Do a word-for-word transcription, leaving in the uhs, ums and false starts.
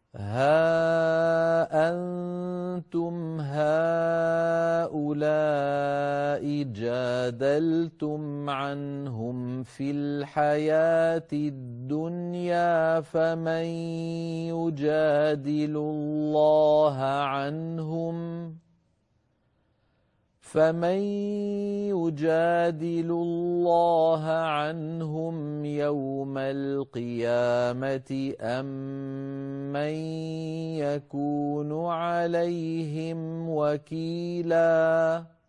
ها أنتم هؤلاء جادلتم عنهم في الحياة الدنيا فمن يجادل الله عنهم فمن يجادل الله عنهم يوم القيامة أم من يكون عليهم وكيلاً